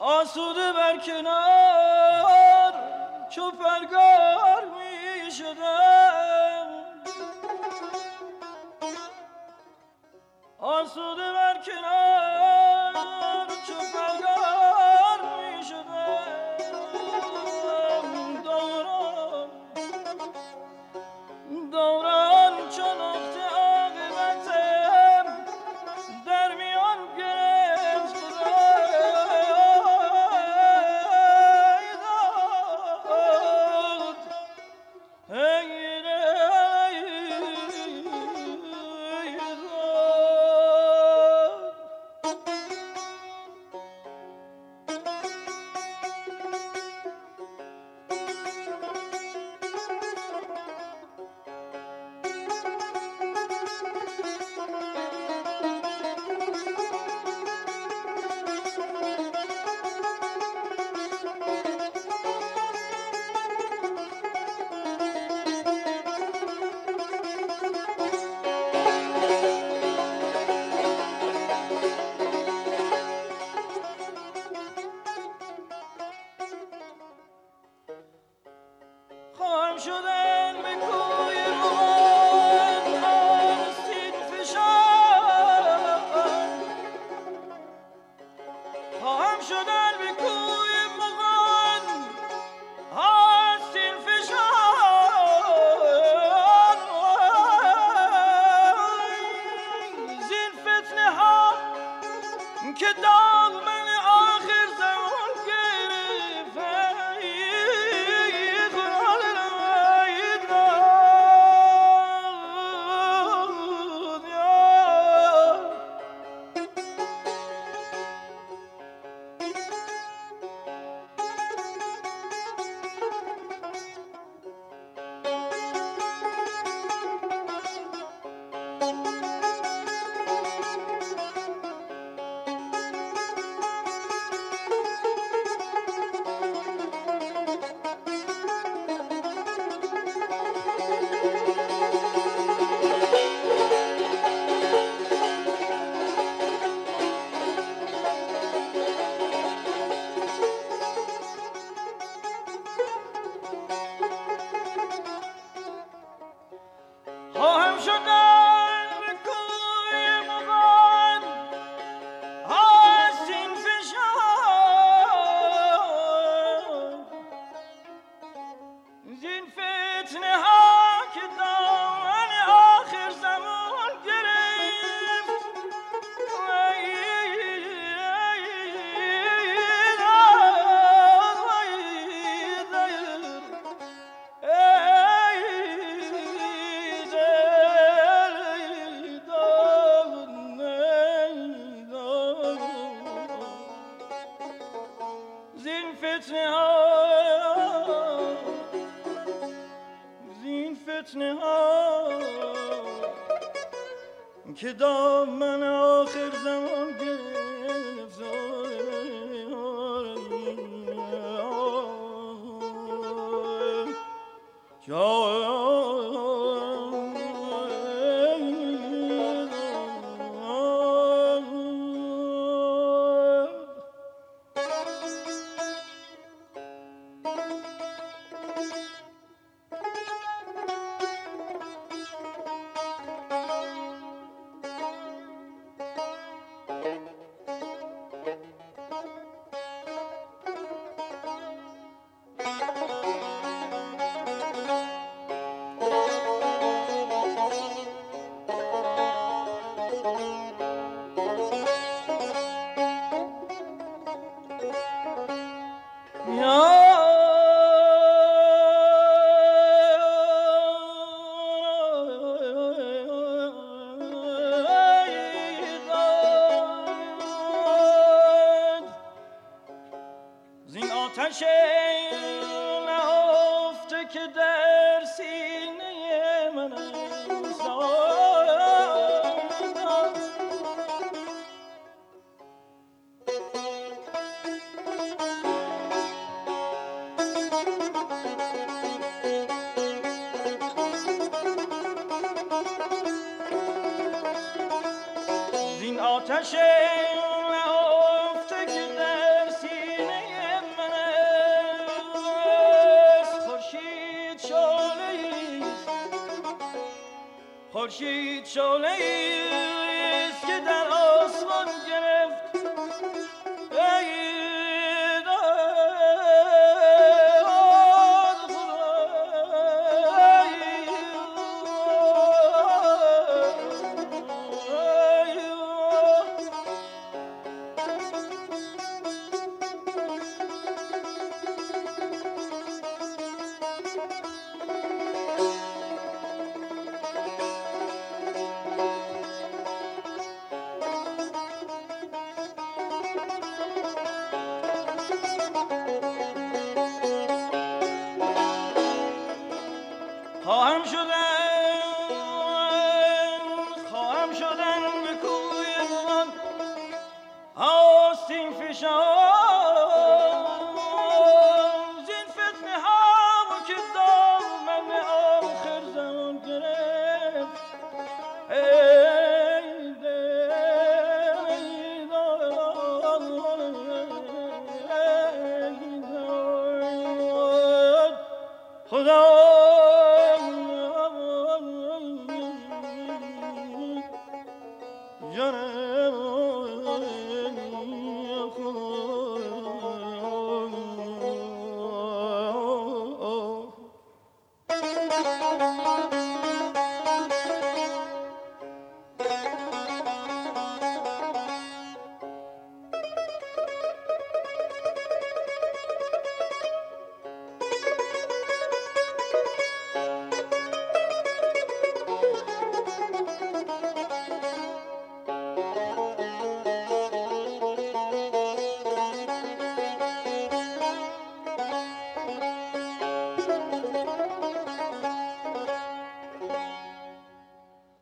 آسوده بر کنار چو پرگار می شدم، آسوده بر کنار چو پرگار می شدم، دوران چو نقطه عاقبتم در میان گرفت خواهم شدن به کوی روان آستین فشان، خواهم شدن به کوی مغان آستین فشان، زین فتنه ها که دامن آخر زمان خواهم شدن به کوی مغان آستین فشان، زین فتنه ها که دامن آخر زمان گرفت زین فتنه ها که دامن آخر زمان گرفت زین آتش نهفته که در سینه من است، زین آتش نهفته که در سینه خورشید شعله است که در آسمان گرفت خواهم شدن به کوی من آستین فشان زین فتنه ها که دامن آخر زمان گرفت ای دل خدا جانم